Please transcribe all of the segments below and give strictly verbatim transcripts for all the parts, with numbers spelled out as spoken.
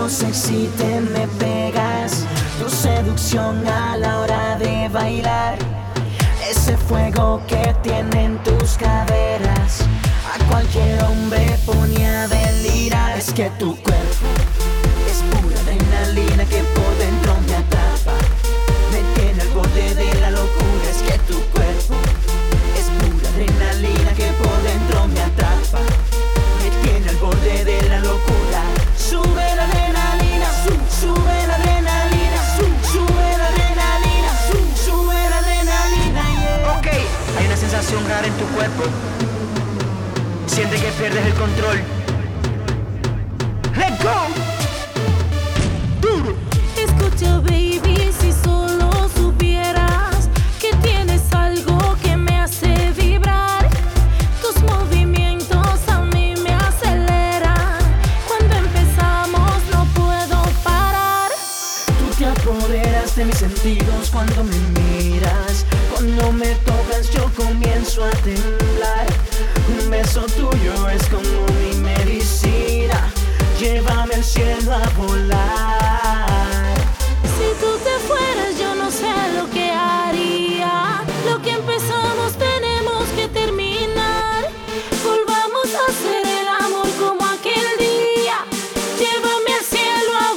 lo sexy te me pegas, tu seducción a la hora de bailar, ese fuego que tienen tus caderas, a cualquier hombre ponía a delirar. Es que tu cuerpo es pura adrenalina que por dentro me atrapa, me tiene al borde de la locura. Es que tu cuerpo es pura adrenalina que por dentro me atrapa, me tiene al borde de la locura. Sube la adrenalina, sube, sube la adrenalina, sube, sube la adrenalina, sube, sube la adrenalina, yeah. Ok, hay una sensación rara en tu cuerpo. Siente que pierdes el control. Let's go. Duro. Escucha, baby, si solo supieras que tienes algo que me hace vibrar. Tus movimientos a mí me aceleran. Cuando empezamos no puedo parar. Tú te apoderas de mis sentidos cuando me miras. Cuando me tocas yo comienzo a temblar. Un beso tuyo es como mi medicina. Llévame al cielo a volar. Si tú te fueras yo no sé lo que haría. Lo que empezamos tenemos que terminar. Volvamos a hacer el amor como aquel día. Llévame al cielo a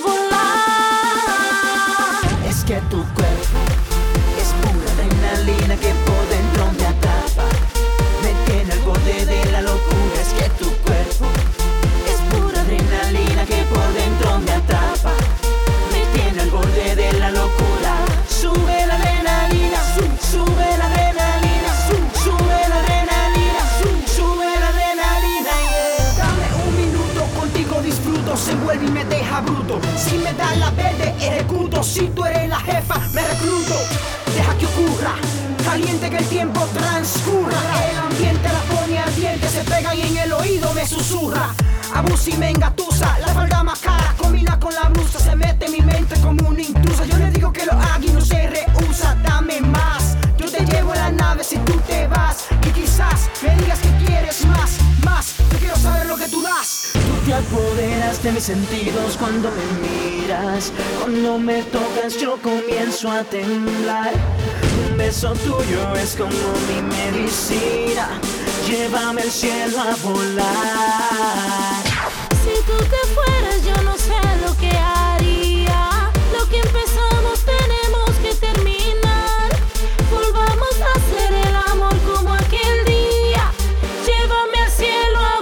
volar. Es que tu cuerpo es pura adrenalina que por dentro me atrapa, me tiene al borde de la locura. Es que tu cuerpo es pura adrenalina que por dentro me atrapa, me tiene al borde de la locura. Sube la adrenalina, sube, sube la adrenalina, sube, sube la adrenalina, sube, sube la adrenalina, yeah. Dame un minuto, contigo disfruto, se vuelve y me deja bruto. Si me das la verde, ejecuto. Si tú eres la jefa, me recluto. Deja que ocurra, caliente que el tiempo transcurra. El ambiente la pone ardiente, se pega y en el oído me susurra. Abusa y me engatusa, la falda más cara combina con la blusa. Se mete en mi mente como una intrusa. Yo le digo que lo haga y no se rehúsa. Dame más, yo te llevo en la nave si tú te vas. Y quizás me digas que quieres más, más. Yo quiero saber lo que tú das. Tú te apoderas de mis sentidos cuando me miras. Cuando me tocas yo comienzo a temblar. Un beso tuyo es como mi medicina. Llévame al cielo a volar. Si tú te fueras yo no sé lo que haría. Lo que empezamos tenemos que terminar. Volvamos a hacer el amor como aquel día. Llévame al cielo a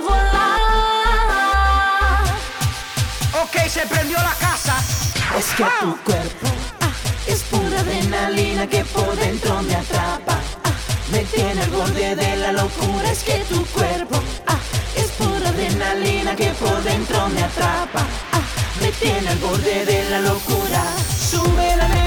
volar. Ok, se prendió la casa. Es que tu cuerpo es pura adrenalina que por dentro me atrapa, me tiene al borde de la locura. Es que tu cuerpo es pura adrenalina que por dentro me atrapa, me tiene al borde de la locura. Sube la adrenalina.